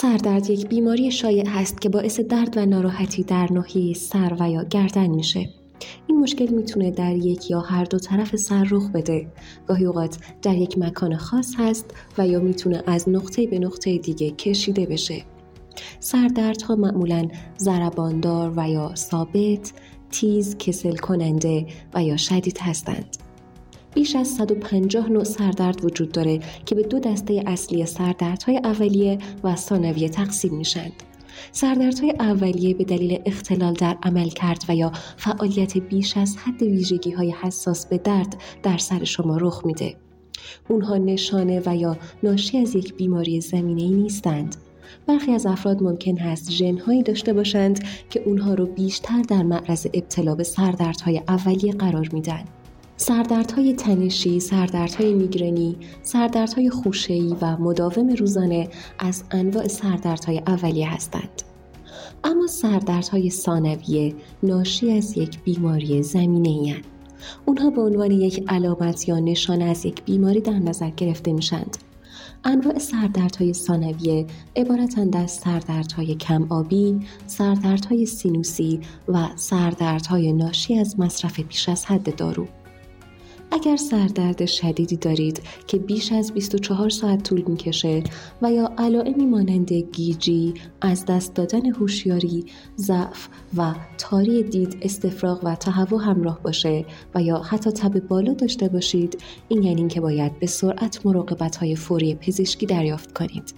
سردرد یک بیماری شایع هست که باعث درد و ناراحتی در ناحیه سر و یا گردن میشه. این مشکل میتونه در یک یا هر دو طرف سر رخ بده. گاهی اوقات در یک مکان خاص هست و یا میتونه از نقطه به نقطه دیگه کشیده بشه. سردردها معمولاً ضرباندار و یا ثابت، تیز، کسل کننده و یا شدید هستند. بیش از 150 نوع سردرد وجود داره که به دو دسته اصلی سردردهای اولیه و ثانویه تقسیم میشند. سردردهای اولیه به دلیل اختلال در عملکرد و یا فعالیت بیش از حد ویژگی‌های حساس به درد در سر شما رخ میده. اونها نشانه و یا ناشی از یک بیماری زمینه‌ای نیستند. برخی از افراد ممکن هست ژن‌هایی داشته باشند که اونها رو بیشتر در معرض ابتلا به سردردهای اولیه قرار میدن. سردردهای تنشی، سردردهای میگرنی، سردردهای خوشه‌ای و مداوم روزانه از انواع سردردهای اولیه هستند. اما سردردهای ثانویه ناشی از یک بیماری زمینه‌ای هستند. اونها به عنوان یک علامت یا نشانه از یک بیماری در نظر گرفته میشند. انواع سردردهای ثانویه عبارتند از سردردهای کم آبی، سردردهای سینوسی و سردردهای ناشی از مصرف بیش از حد دارو. اگر سردرد شدیدی دارید که بیش از 24 ساعت طول میکشه و یا علائمی مانند گیجی، از دست دادن هوشیاری، ضعف و تاری دید، استفراغ و تهوع همراه باشه و یا حتی تب بالا داشته باشید، این یعنی که باید به سرعت مراقبت‌های فوری پزشکی دریافت کنید.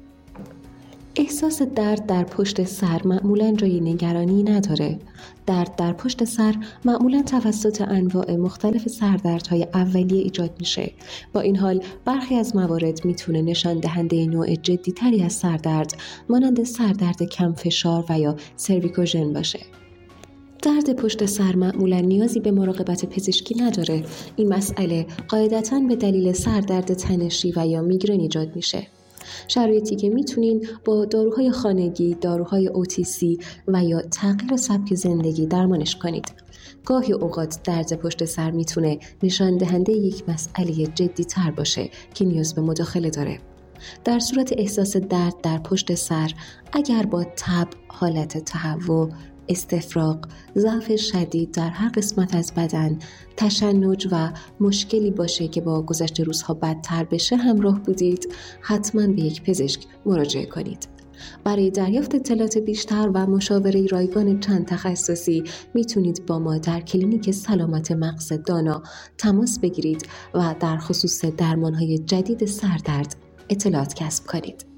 احساس درد در پشت سر معمولاً جای نگرانی نداره. درد در پشت سر معمولاً توسط انواع مختلف سردردهای اولیه ایجاد میشه. با این حال برخی از موارد میتونه نشان دهنده نوع جدی‌تری از سردرد مانند سردرد کم فشار و یا سرویکوژن باشه. درد پشت سر معمولاً نیازی به مراقبت پزشکی نداره. این مسئله قاعدتاً به دلیل سردرد تنشی و یا میگرن ایجاد میشه. شرایطی که میتونین با داروهای خانگی، داروهای OTC و یا تغییر سبک زندگی درمانش کنید. گاهی اوقات درد پشت سر میتونه نشان دهنده یک مسئله جدی تر باشه که نیاز به مداخله داره. در صورت احساس درد در پشت سر، اگر با تب، حالت تهوع، استفراغ، ضعف شدید در هر قسمت از بدن، تشنج و مشکلی باشه که با گذشت روزها بدتر بشه همراه بودید، حتما به یک پزشک مراجعه کنید. برای دریافت اطلاعات بیشتر و مشاوره رایگان چند تخصصی میتونید با ما در کلینیک سلامت مغز دانا تماس بگیرید و در خصوص درمانهای جدید سردرد اطلاعات کسب کنید.